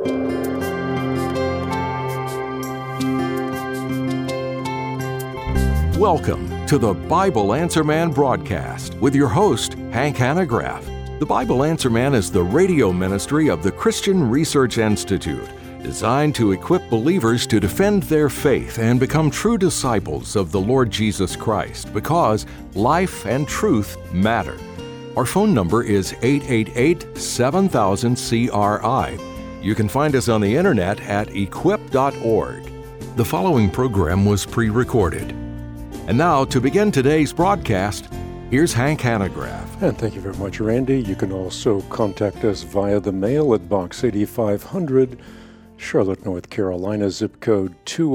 Welcome to the Bible Answer Man broadcast with your host, Hank Hanegraaff. The Bible Answer Man is the radio ministry of the Christian Research Institute, designed to equip believers to defend their faith and become true disciples of the Lord Jesus Christ, because life and truth matter. Our phone number is 888-7000-CRI. You can find us on the internet at equip.org. The following program was pre-recorded. And now, to begin today's broadcast, here's Hank Hanegraaff. And thank you very much, Randy. You can also contact us via the mail at Box 8500, Charlotte, North Carolina, zip code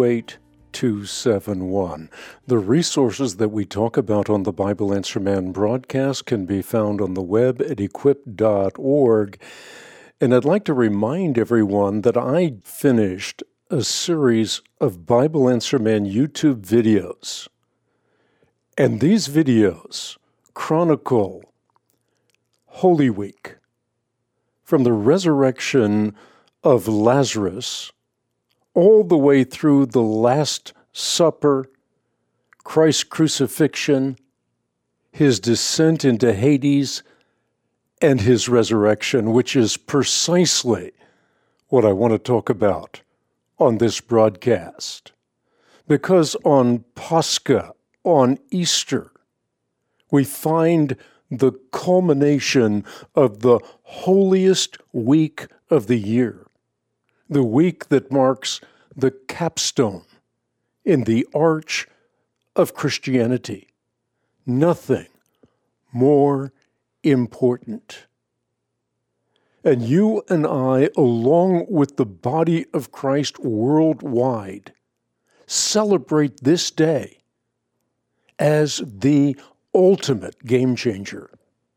28271. The resources that we talk about on the Bible Answer Man broadcast can be found on the web at equip.org. And I'd like to remind everyone that I finished a series of Bible Answer Man YouTube videos. And these videos chronicle Holy Week, from the resurrection of Lazarus all the way through the Last Supper, Christ's crucifixion, his descent into Hades, and his resurrection, which is precisely what I want to talk about on this broadcast. Because on Pascha, on Easter, we find the culmination of the holiest week of the year, the week that marks the capstone in the arch of Christianity. Nothing more important. And you and I, along with the body of Christ worldwide, celebrate this day as the ultimate game changer.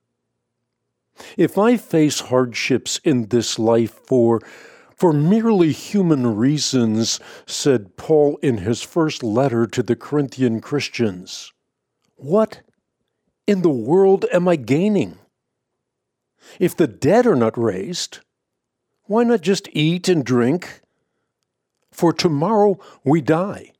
If I face hardships in this life for merely human reasons, said Paul in his first letter to the Corinthian Christians, what in the world am I gaining? If the dead are not raised, why not just eat and drink? For tomorrow we die.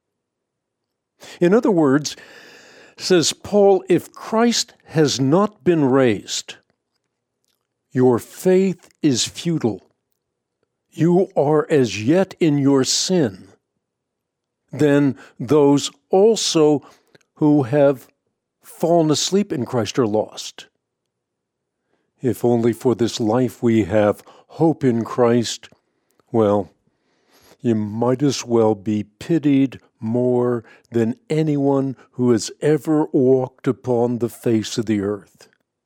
In other words, says Paul, if Christ has not been raised, your faith is futile. You are as yet in your sin. Then those also who have fallen asleep in Christ are lost. If only for this life we have hope in Christ, well, you might as well be pitied more than anyone who has ever walked upon the face of the earth.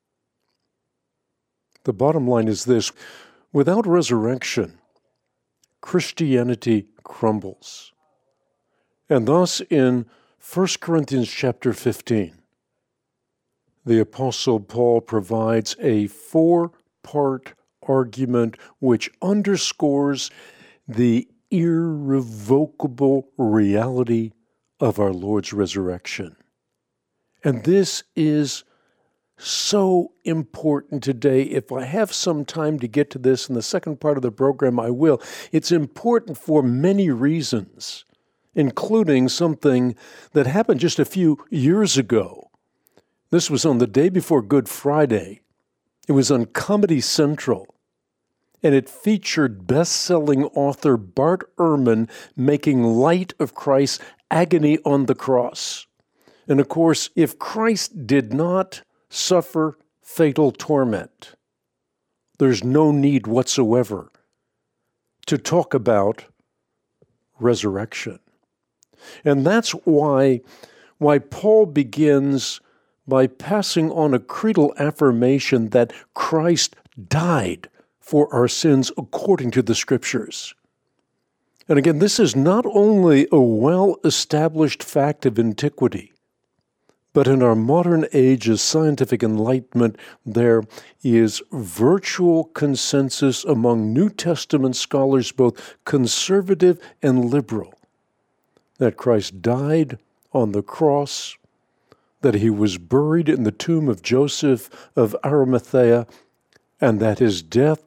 The bottom line is this: without resurrection, Christianity crumbles. And thus in 1 Corinthians chapter 15, the Apostle Paul provides a four-part argument which underscores the irrevocable reality of our Lord's resurrection. And this is so important today. If I have some time to get to this in the second part of the program, I will. It's important for many reasons, including something that happened just a few years ago. This was on the day before Good Friday. It was on Comedy Central, and it featured best-selling author Bart Ehrman making light of Christ's agony on the cross. And of course, if Christ did not suffer fatal torment, there's no need whatsoever to talk about resurrection. And that's why Paul begins by passing on a creedal affirmation that Christ died for our sins according to the Scriptures. And again, this is not only a well-established fact of antiquity, but in our modern age of scientific enlightenment, there is virtual consensus among New Testament scholars, both conservative and liberal, that Christ died on the cross, that he was buried in the tomb of Joseph of Arimathea, and that his death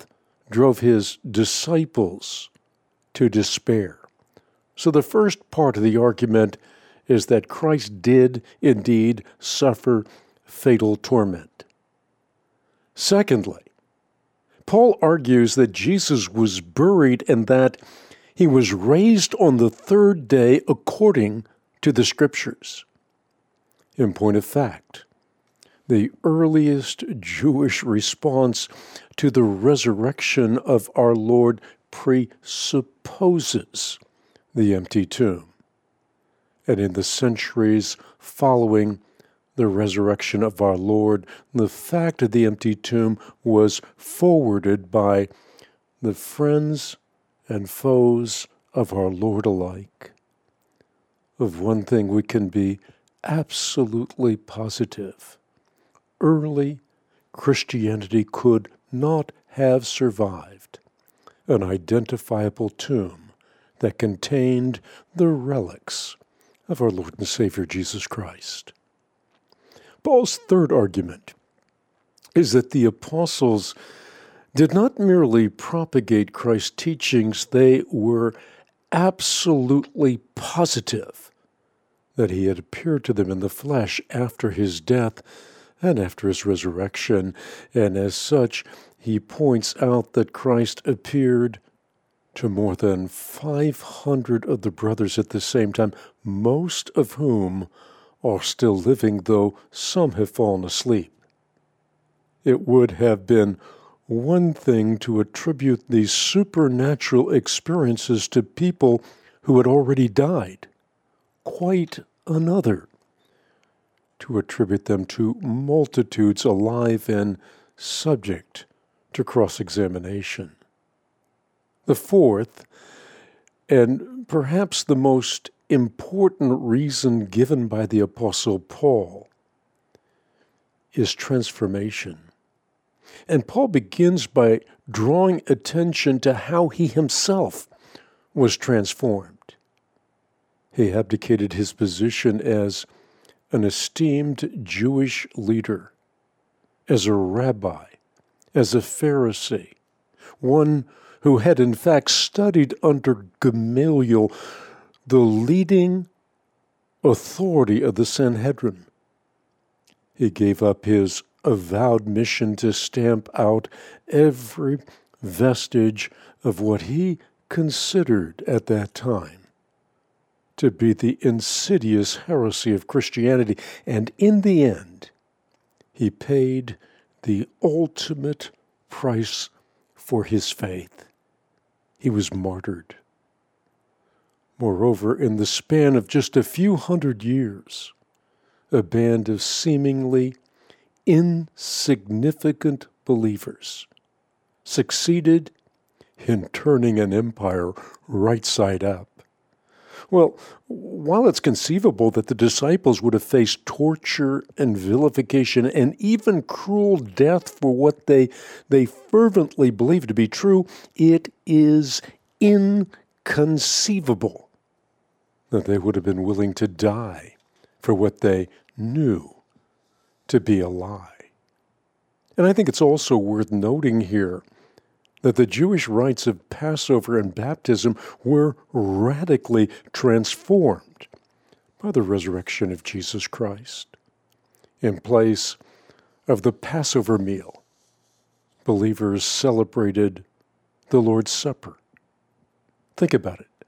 drove his disciples to despair. So the first part of the argument is that Christ did indeed suffer fatal torment. Secondly, Paul argues that Jesus was buried and that he was raised on the third day according to the Scriptures. In point of fact, the earliest Jewish response to the resurrection of our Lord presupposes the empty tomb. And in the centuries following the resurrection of our Lord, the fact of the empty tomb was forwarded by the friends and foes of our Lord alike. Of one thing we can be absolutely positive. Early Christianity could not have survived an identifiable tomb that contained the relics of our Lord and Savior Jesus Christ. Paul's third argument is that the apostles did not merely propagate Christ's teachings, they were absolutely positive that he had appeared to them in the flesh after his death and after his resurrection. And as such, he points out that Christ appeared to more than 500 of the brothers at the same time, most of whom are still living, though some have fallen asleep. It would have been one thing to attribute these supernatural experiences to people who had already died, quite another to attribute them to multitudes alive and subject to cross-examination. The fourth, and perhaps the most important reason given by the Apostle Paul, is transformation. And Paul begins by drawing attention to how he himself was transformed. He abdicated his position as an esteemed Jewish leader, as a rabbi, as a Pharisee, one who had in fact studied under Gamaliel, the leading authority of the Sanhedrin. He gave up his avowed mission to stamp out every vestige of what he considered at that time to be the insidious heresy of Christianity. And in the end, he paid the ultimate price for his faith. He was martyred. Moreover, in the span of just a few hundred years, a band of seemingly insignificant believers succeeded in turning an empire right side up. Well, while it's conceivable that the disciples would have faced torture and vilification and even cruel death for what they fervently believed to be true, it is inconceivable that they would have been willing to die for what they knew to be a lie. And I think it's also worth noting here that the Jewish rites of Passover and baptism were radically transformed by the resurrection of Jesus Christ. In place of the Passover meal, believers celebrated the Lord's Supper. Think about it.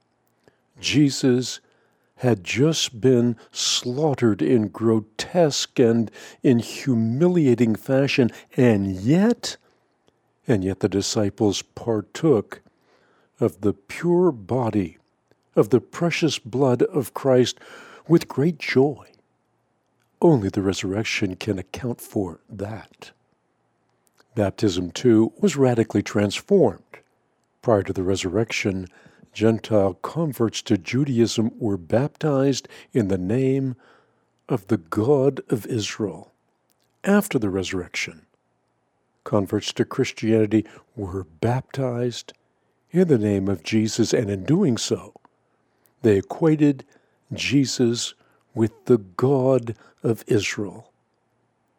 Jesus had just been slaughtered in grotesque and in humiliating fashion, and yet the disciples partook of the pure body, of the precious blood of Christ with great joy. Only the resurrection can account for that. Baptism, too, was radically transformed. Prior to the resurrection, Gentile converts to Judaism were baptized in the name of the God of Israel. After the resurrection, converts to Christianity were baptized in the name of Jesus, and in doing so, they equated Jesus with the God of Israel.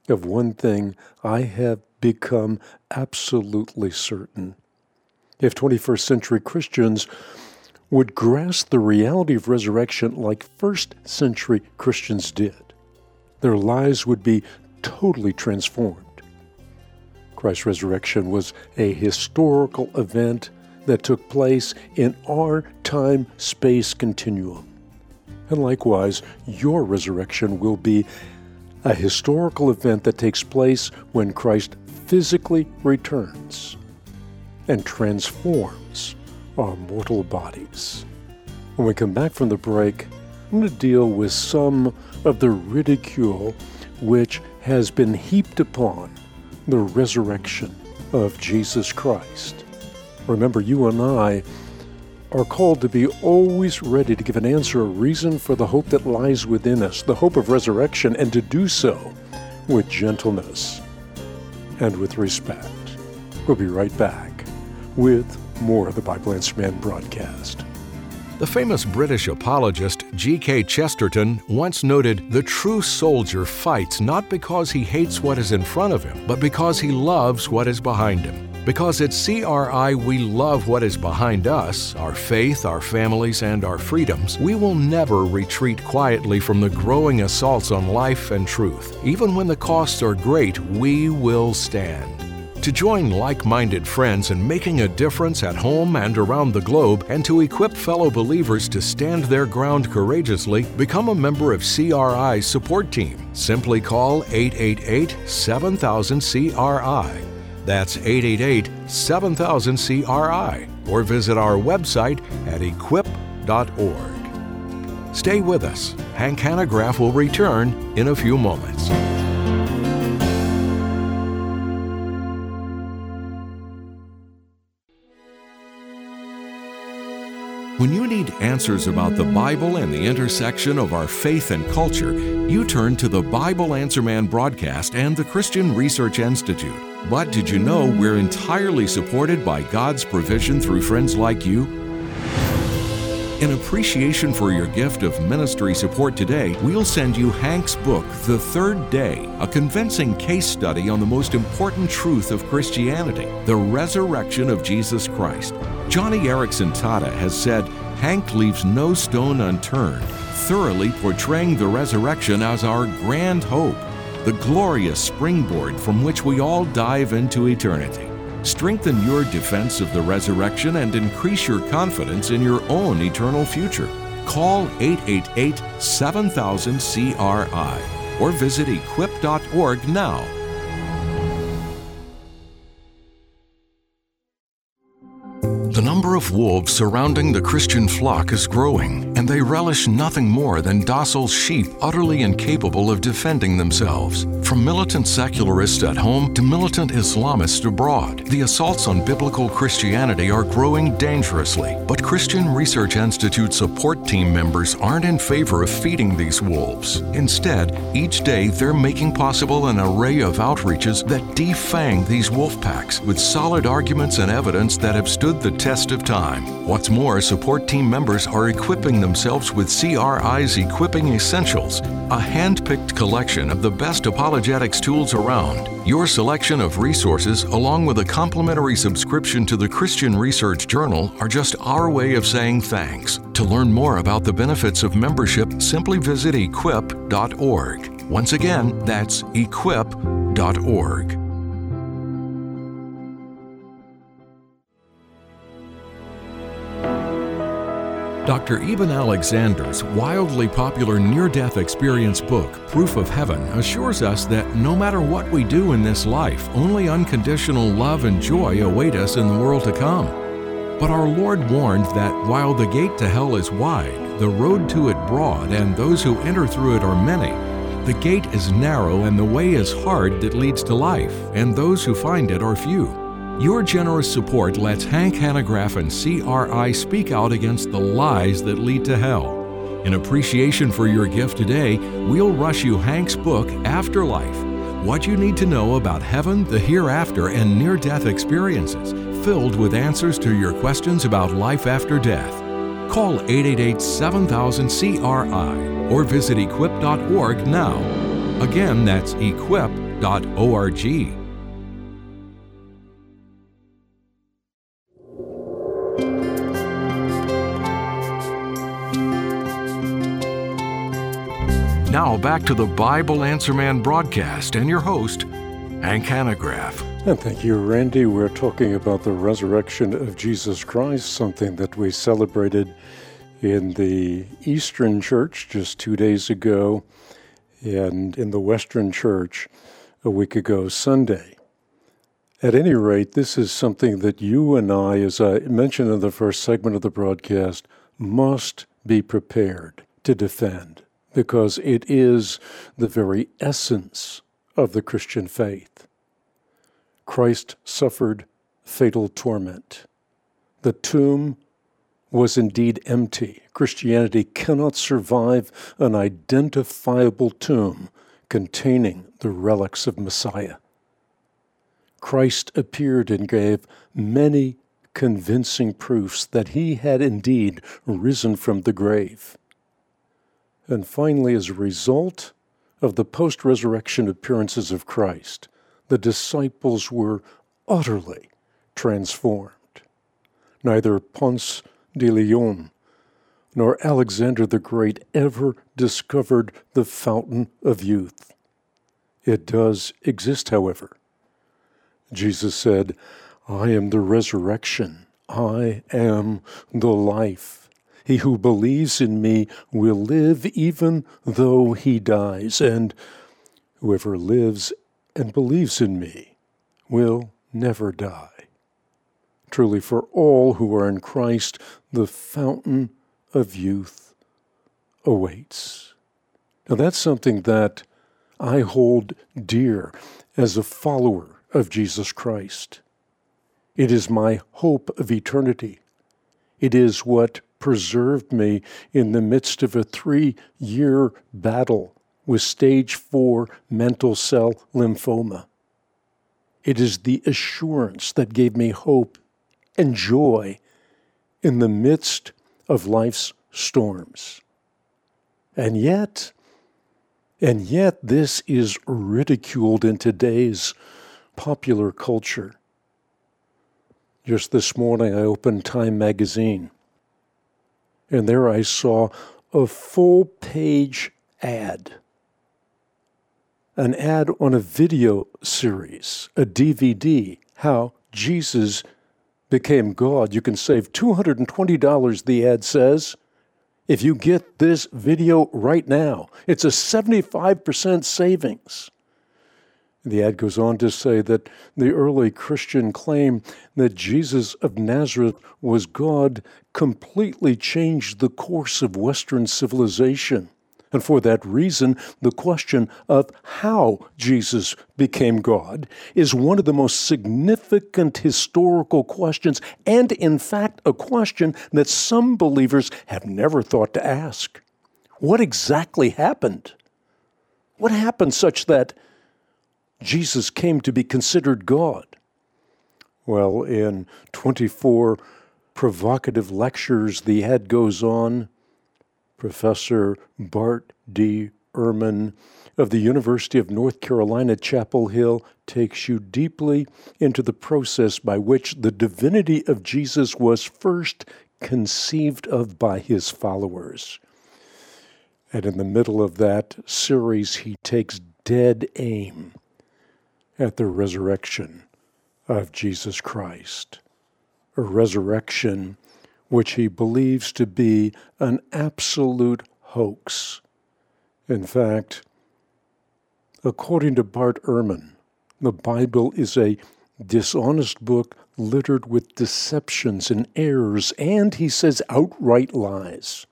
Of one thing I have become absolutely certain. If 21st century Christians would grasp the reality of resurrection like first century Christians did, their lives would be totally transformed. Christ's resurrection was a historical event that took place in our time-space continuum. And likewise, your resurrection will be a historical event that takes place when Christ physically returns and transforms our mortal bodies. When we come back from the break, I'm going to deal with some of the ridicule which has been heaped upon the resurrection of Jesus Christ. Remember, you and I are called to be always ready to give an answer, a reason for the hope that lies within us, the hope of resurrection, and to do so with gentleness and with respect. We'll be right back with more of the Bible Answer Man broadcast. The famous British apologist G.K. Chesterton once noted, "The true soldier fights not because he hates what is in front of him, but because he loves what is behind him. Because at CRI we love what is behind us, our faith, our families, and our freedoms, we will never retreat quietly from the growing assaults on life and truth. Even when the costs are great, we will stand." To join like-minded friends in making a difference at home and around the globe, and to equip fellow believers to stand their ground courageously, become a member of CRI's support team. Simply call 888-7000-CRI. That's 888-7000-CRI, or visit our website at equip.org. Stay with us. Hank Hanegraaff will return in a few moments. When you need answers about the Bible and the intersection of our faith and culture, you turn to the Bible Answer Man broadcast and the Christian Research Institute. But did you know we're entirely supported by God's provision through friends like you? In appreciation for your gift of ministry support today, we'll send you Hank's book, The Third Day, a convincing case study on the most important truth of Christianity, the resurrection of Jesus Christ. Johnny Erickson Tada has said, Hank leaves no stone unturned, thoroughly portraying the resurrection as our grand hope, the glorious springboard from which we all dive into eternity. Strengthen your defense of the resurrection and increase your confidence in your own eternal future. Call 888-7000-CRI or visit equip.org now. The number of wolves surrounding the Christian flock is growing, and they relish nothing more than docile sheep utterly incapable of defending themselves. From militant secularists at home to militant Islamists abroad, the assaults on biblical Christianity are growing dangerously. But Christian Research Institute support team members aren't in favor of feeding these wolves. Instead, each day they're making possible an array of outreaches that defang these wolf packs with solid arguments and evidence that have stood the test of time. What's more, support team members are equipping themselves with CRI's Equipping Essentials, a hand-picked collection of the best apologetics tools around. Your selection of resources, along with a complimentary subscription to the Christian Research Journal, are just our way of saying thanks. To learn more about the benefits of membership, simply visit equip.org. Once again, that's equip.org. Dr. Eben Alexander's wildly popular near-death experience book, Proof of Heaven, assures us that no matter what we do in this life, only unconditional love and joy await us in the world to come. But our Lord warned that while the gate to hell is wide, the road to it broad, and those who enter through it are many, the gate is narrow and the way is hard that leads to life, and those who find it are few. Your generous support lets Hank Hanegraaff and CRI speak out against the lies that lead to hell. In appreciation for your gift today, we'll rush you Hank's book, Afterlife, What You Need to Know About Heaven, the Hereafter, and Near-Death Experiences, filled with answers to your questions about life after death. Call 888-7000-CRI or visit equip.org now. Again, that's equip.org. Now back to the Bible Answer Man broadcast and your host, Hank Hanegraaff. And thank you, Randy. We're talking about the resurrection of Jesus Christ, something that we celebrated in the Eastern Church just 2 days ago, and in the Western Church a week ago Sunday. At any rate, this is something that you and I, as I mentioned in the first segment of the broadcast, must be prepared to defend, because it is the very essence of the Christian faith. Christ suffered fatal torment. The tomb was indeed empty. Christianity cannot survive an identifiable tomb containing the relics of Messiah. Christ appeared and gave many convincing proofs that he had indeed risen from the grave. And finally, as a result of the post-resurrection appearances of Christ, the disciples were utterly transformed. Neither Ponce de Leon nor Alexander the Great ever discovered the fountain of youth. It does exist, however. Jesus said, "I am the resurrection. I am the life. He who believes in me will live even though he dies, and whoever lives and believes in me will never die." Truly, for all who are in Christ, the fountain of youth awaits. Now, that's something that I hold dear as a follower of Jesus Christ. It is my hope of eternity. It is what preserved me in the midst of a 3-year battle with stage 4 mantle cell lymphoma. It is the assurance that gave me hope and joy in the midst of life's storms. And yet this is ridiculed in today's popular culture. Just this morning I opened Time magazine, and there I saw a full-page ad. An ad on a video series, a DVD, how Jesus became God. You can save $220, the ad says, if you get this video right now. It's a 75% savings. The ad goes on to say that the early Christian claim that Jesus of Nazareth was God completely changed the course of Western civilization. And for that reason, the question of how Jesus became God is one of the most significant historical questions, and in fact, a question that some believers have never thought to ask. What exactly happened? What happened such that Jesus came to be considered God? Well, in 24 provocative lectures, the ad goes on. Professor Bart D. Ehrman of the University of North Carolina, Chapel Hill, takes you deeply into the process by which the divinity of Jesus was first conceived of by his followers. And in the middle of that series, he takes dead aim at the resurrection of Jesus Christ, a resurrection which he believes to be an absolute hoax. In fact, according to Bart Ehrman, the Bible is a dishonest book littered with deceptions and errors, and he says outright lies.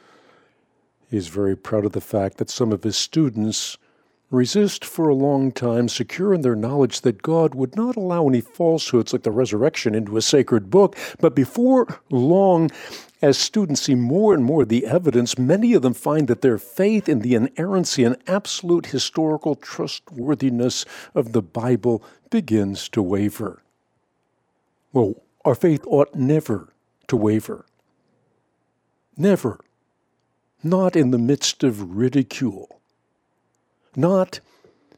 He's very proud of the fact that some of his students resist for a long time, secure in their knowledge that God would not allow any falsehoods like the resurrection into a sacred book. But before long, as students see more and more the evidence, many of them find that their faith in the inerrancy and absolute historical trustworthiness of the Bible begins to waver. Well, our faith ought never to waver. Never. Not in the midst of ridicule. Not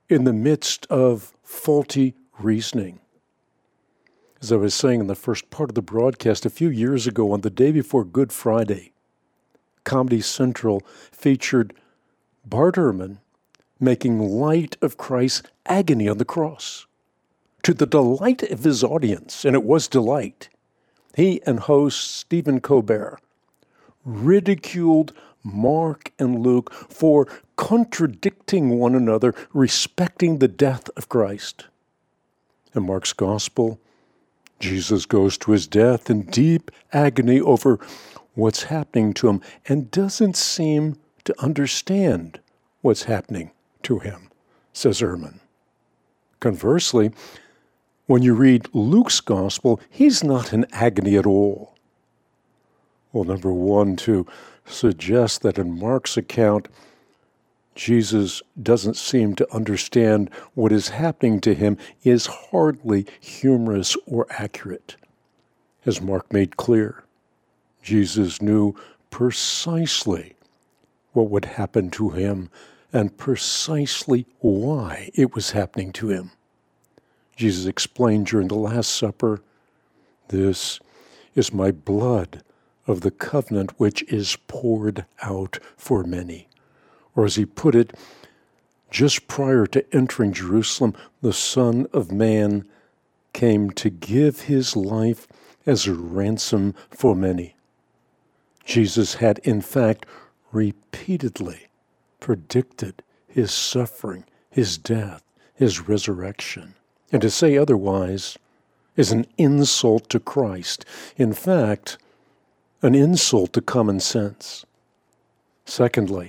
in the midst of faulty reasoning. As I was saying in the first part of the broadcast, a few years ago on the day before Good Friday, Comedy Central featured Bart Ehrman making light of Christ's agony on the cross. To the delight of his audience, and it was delight, he and host Stephen Colbert ridiculed Mark and Luke for contradicting one another, respecting the death of Christ. In Mark's gospel, Jesus goes to his death in deep agony over what's happening to him and doesn't seem to understand what's happening to him, says Ehrman. Conversely, when you read Luke's gospel, he's not in agony at all. Well, number one, to suggest that in Mark's account, Jesus doesn't seem to understand what is happening to him is hardly humorous or accurate. As Mark made clear, Jesus knew precisely what would happen to him and precisely why it was happening to him. Jesus explained during the Last Supper, "This is my blood of the covenant which is poured out for many." Or as he put it, just prior to entering Jerusalem, the Son of Man came to give his life as a ransom for many. Jesus had, in fact, repeatedly predicted his suffering, his death, his resurrection. And to say otherwise is an insult to Christ. In fact, an insult to common sense. Secondly,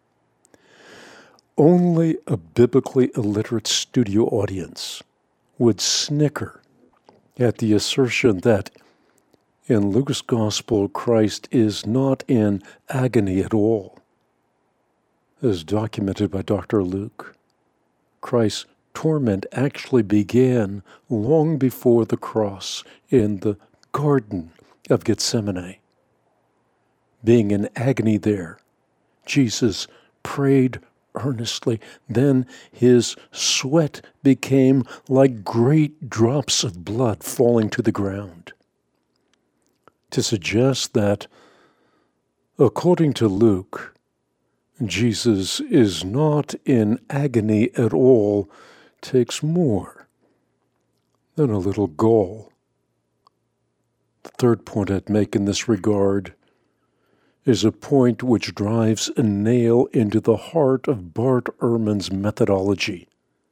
only a biblically illiterate studio audience would snicker at the assertion that in Luke's gospel, Christ is not in agony at all. As documented by Dr. Luke, Christ's torment actually began long before the cross in the Garden of Gethsemane. Being in agony there, Jesus prayed earnestly. Then his sweat became like great drops of blood falling to the ground. To suggest that, according to Luke, Jesus is not in agony at all takes more than a little gall. The third point I'd make in this regard is a point which drives a nail into the heart of Bart Ehrman's methodology.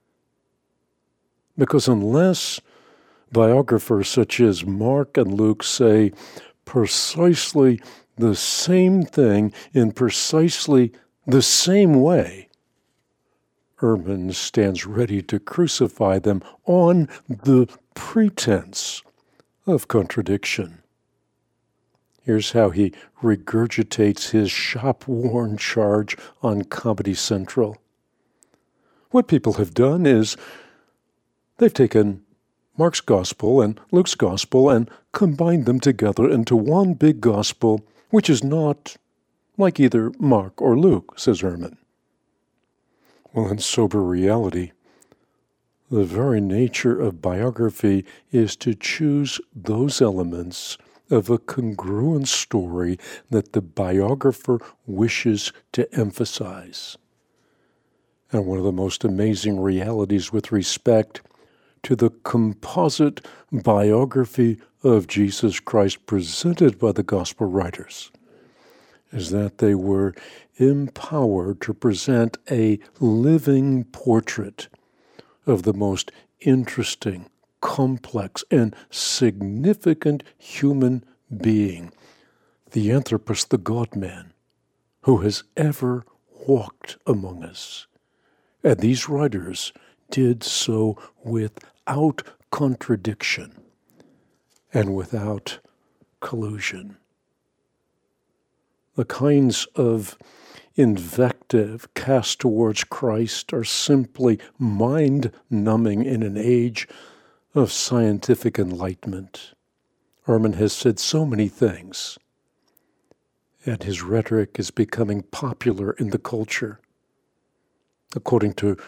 Because unless biographers such as Mark and Luke say precisely the same thing in precisely the same way, Ehrman stands ready to crucify them on the pretense of contradiction. Here's how he regurgitates his shop-worn charge on Comedy Central. What people have done is they've taken Mark's gospel and Luke's gospel and combined them together into one big gospel, which is not like either Mark or Luke, says Ehrman. Well, in sober reality, the very nature of biography is to choose those elements of a congruent story that the biographer wishes to emphasize. And one of the most amazing realities with respect to the composite biography of Jesus Christ presented by the gospel writers is that they were empowered to present a living portrait of the most interesting, complex, and significant human being, the Anthropos, the God-man, who has ever walked among us. And these writers did so without contradiction and without collusion. The kinds of invective cast towards Christ are simply mind-numbing in an age of scientific enlightenment. Ehrman has said so many things, and his rhetoric is becoming popular in the culture. According to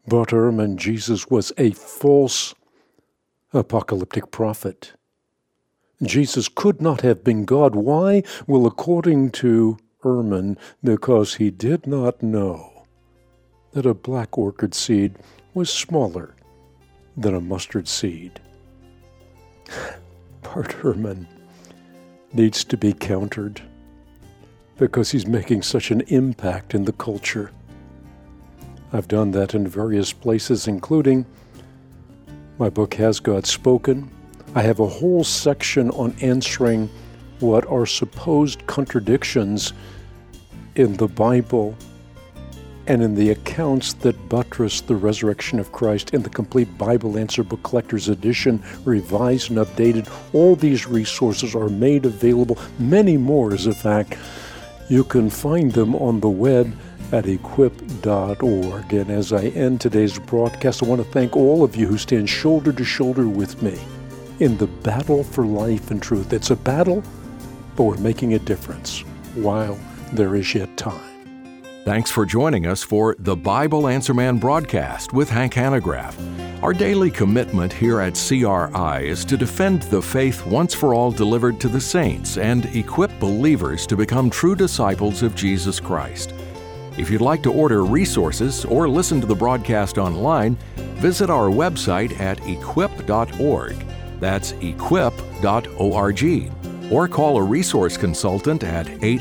Bart Ehrman, Jesus was a false apocalyptic prophet. Jesus could not have been God. Why? Well, according to Ehrman, because he did not know that a black orchid seed was smaller than a mustard seed. Bart Ehrman needs to be countered because he's making such an impact in the culture. I've done that in various places, including my book, Has God Spoken? I have a whole section on answering what are supposed contradictions in the Bible and in the accounts that buttress the resurrection of Christ in the Complete Bible Answer Book Collector's Edition, revised and updated. All these resources are made available. Many more, as a fact. You can find them on the web at equip.org. And as I end today's broadcast, I want to thank all of you who stand shoulder to shoulder with me in the battle for life and truth. It's a battle, but we're making a difference while there is yet time. Thanks for joining us for the Bible Answer Man broadcast with Hank Hanegraaff. Our daily commitment here at CRI is to defend the faith once for all delivered to the saints and equip believers to become true disciples of Jesus Christ. If you'd like to order resources or listen to the broadcast online, visit our website at equip.org. That's equip.org. Or call a resource consultant at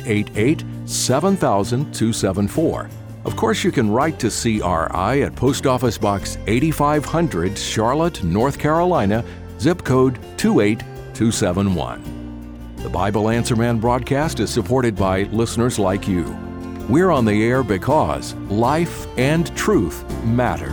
888-7000-274. Of course, you can write to CRI at Post Office Box 8500, Charlotte, North Carolina, zip code 28271. The Bible Answer Man broadcast is supported by listeners like you. We're on the air because life and truth matter.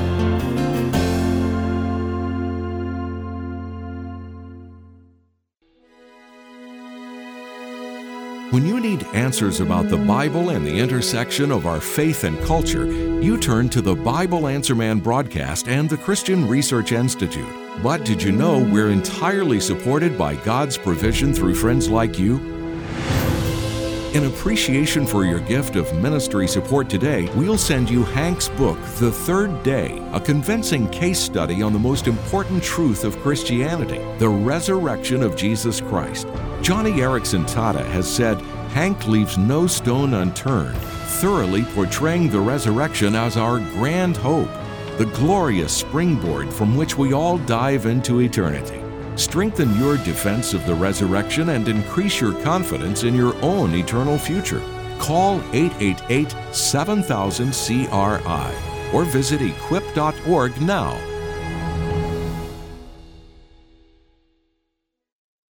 When you need answers about the Bible and the intersection of our faith and culture, you turn to the Bible Answer Man broadcast and the Christian Research Institute. But did you know we're entirely supported by God's provision through friends like you? In appreciation for your gift of ministry support today, we'll send you Hank's book, The Third Day, a convincing case study on the most important truth of Christianity, the resurrection of Jesus Christ. Johnny Erickson Tata has said, Hank leaves no stone unturned, thoroughly portraying the resurrection as our grand hope, the glorious springboard from which we all dive into eternity. Strengthen your defense of the resurrection and increase your confidence in your own eternal future. Call 888-7000-CRI or visit equip.org now